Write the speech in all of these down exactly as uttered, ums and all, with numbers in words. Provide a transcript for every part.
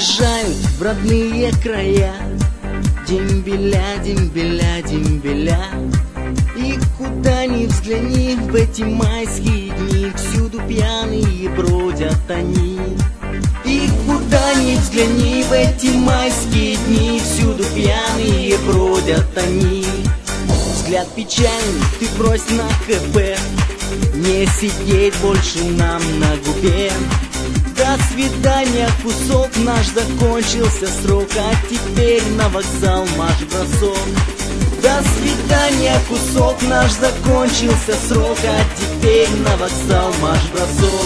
Уезжают в родные края, дембеля, дембеля, дембеля. И куда ни взгляни в эти майские дни, всюду пьяные бродят они. И куда ни взгляни в эти майские дни, всюду пьяные бродят они. Взгляд печальный ты брось на КП, не сидеть больше нам на губе. До свидания, кусок наш, закончился срок, а теперь на вокзал марш-бросок. До свидания, кусок наш, закончился срок, а теперь на вокзал марш-бросок.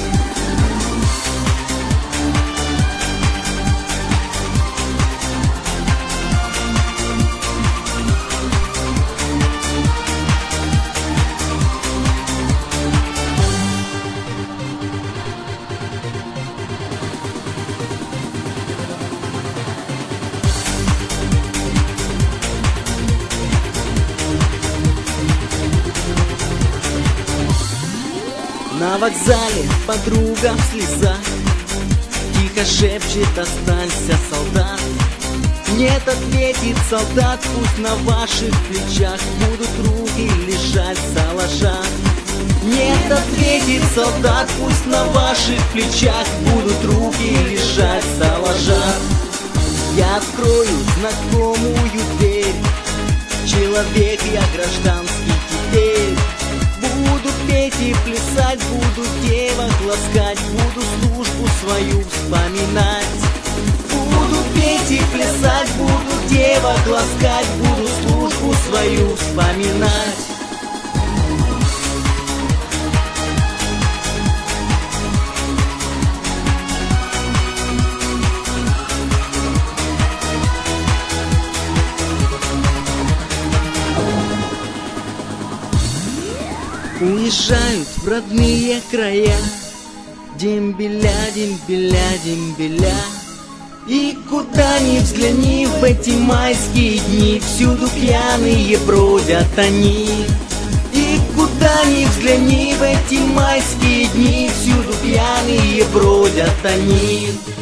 На вокзале подруга в слезах тихо шепчет: останься, солдат. Нет, ответит солдат, пусть на ваших плечах будут руки лежать заложа. Нет, ответит солдат, пусть на ваших плечах будут руки лежать заложа. Я открою знакомую дверь, человек я гражданский теперь. Буду петь и плясать, буду девок ласкать, буду службу свою вспоминать. Буду петь и плясать, буду девок ласкать, буду службу свою вспоминать. Уезжают в родные края, дембеля, дембеля, дембеля. И куда ни взгляни в эти майские дни, всюду пьяные бродят они. И куда ни взгляни в эти майские дни, всюду пьяные бродят они.